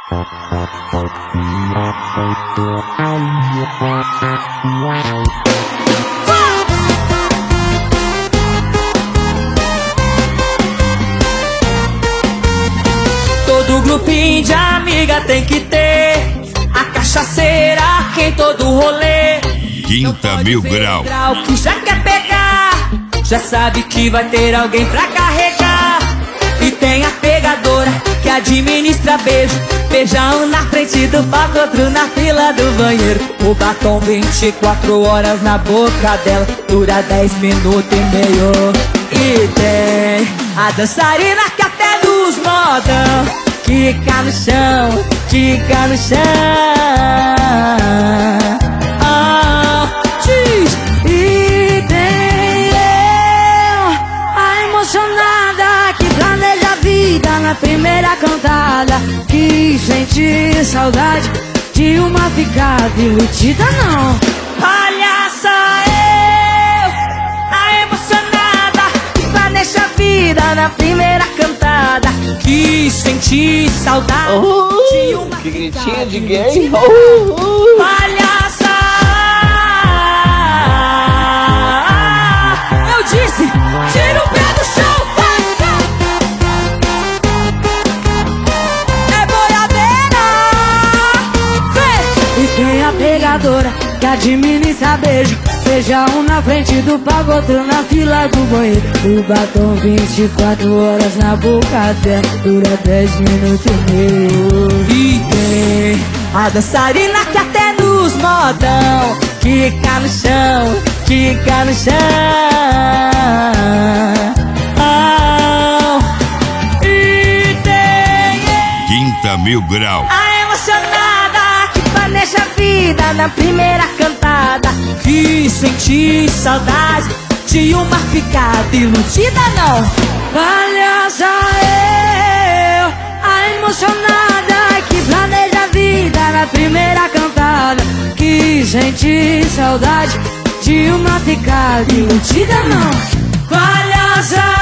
Todo grupinho de amiga tem que ter a cachaceira que em todo rolê. Quinta Mil Grau. Que já quer pegar, já sabe que vai ter alguém pra carregar. E tem a pegadora que administra beijo, beijão na frente do palco, outro na fila do banheiro. O batom 24 horas na boca dela, dura 10 minutos e meio. E tem a dançarina que até nos modão quica no chão, quica no chão. E tem eu, a emocionada que planeja a vida na primeira cantada, que sente saudade de uma ficada iludida não. Palhaça eu, a emocionada que planeja a vida na primeira cantada, que senti saudade de uma que ficada gritinho de gay. Palhaça, eu disse, tira o pé do chão. É boiadeira. E tem a pegadora que administra beijo, beijão na frente do palco, outro na fila do banheiro. O batom 24 horas na boca dela, dura 10 minutos e meio. E tem a dançarina que até nos modão quica no chão, quica no chão. E tem Quinta Mil Grau. a emocionada que planeja a vida na primeira cantada, que senti saudade de uma ficada iludida não. Palhaça eu, a emocionada que planeja a vida na primeira cantada, que sente saudade de uma ficada iludida não. Palhaça